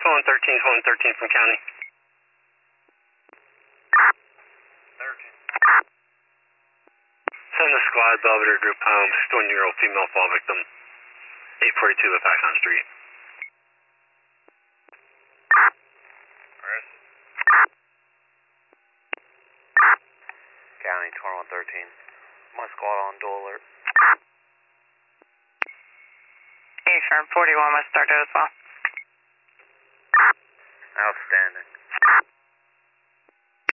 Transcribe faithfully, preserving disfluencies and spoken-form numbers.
twenty-one thirteen, twenty-one thirteen from county. thirteen. Send the squad, Belvedere group home. sixty-one-year-old female fall victim. eight forty-two with Icon Street. County twenty-one thirteen. My squad on dual alert. Eastern forty-one, West Stardo as well. Outstanding.